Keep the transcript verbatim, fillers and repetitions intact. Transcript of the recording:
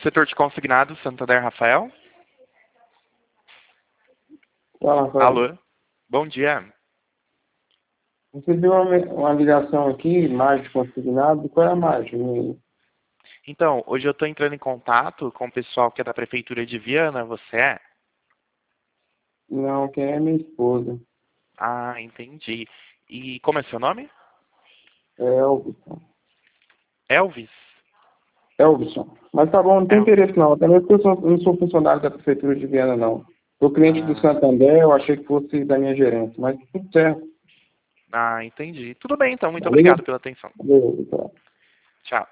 Setor de consignado, Santander, Rafael. Fala, Rafael. Alô, bom dia. Recebi uma, uma ligação aqui, margem consignado. Qual é a margem? Então, hoje eu estou entrando em contato com o pessoal que é da Prefeitura de Viana, você é? Não, quem é minha esposa. Ah, entendi. E como é seu nome? É Elvison. Elvis? Elvison. Mas tá bom, não tem Elvis. interesse não. Até mesmo porque eu sou- não sou funcionário da Prefeitura de Viana, não. Sou cliente do Ah, Santander, eu achei que fosse da minha gerência. Mas tudo certo. ah, entendi. Tudo bem, então. Muito Valeu. obrigado pela atenção. Valeu, então. Tchau.